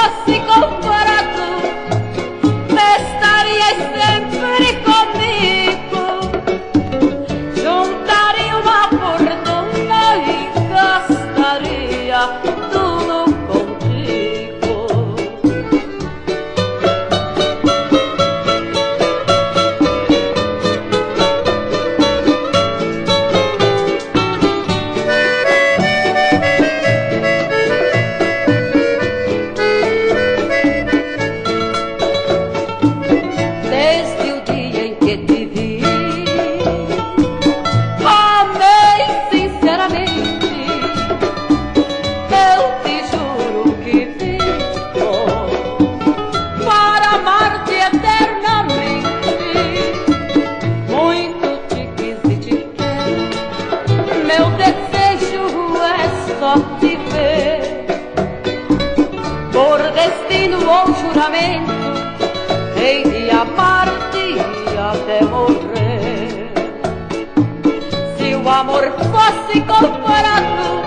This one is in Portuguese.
fosse comparado, estaria sempre comigo. Juntaria uma fortuna e gastaria tudo contigo. Desde o dia em que te vi, amei sinceramente. Eu te juro que vivo para amar-te eternamente. Muito te quis e te quero, meu desejo é só te ver. Por destino ou juramento, hei de amar-te até morrer. Se o amor fosse comparado,